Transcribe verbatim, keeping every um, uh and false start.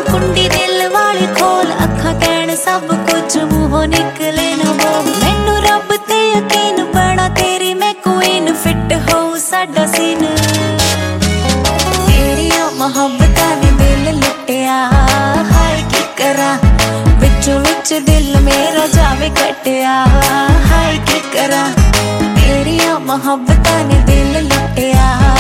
कुंडी दिल वाली खोल अखा कहण सब कुछ मूहों निकले ना बोल मैनू रब ते यकीन बना तेरी मैं क्वीन फिट हो साडा सीन तेरिया मोहब्बतां ने दिल लुटिया हाय की करा विचों विच दिल मेरा जावे कटिया हाय की करा तेरिया मोहब्बतां ने दिल लुटिया।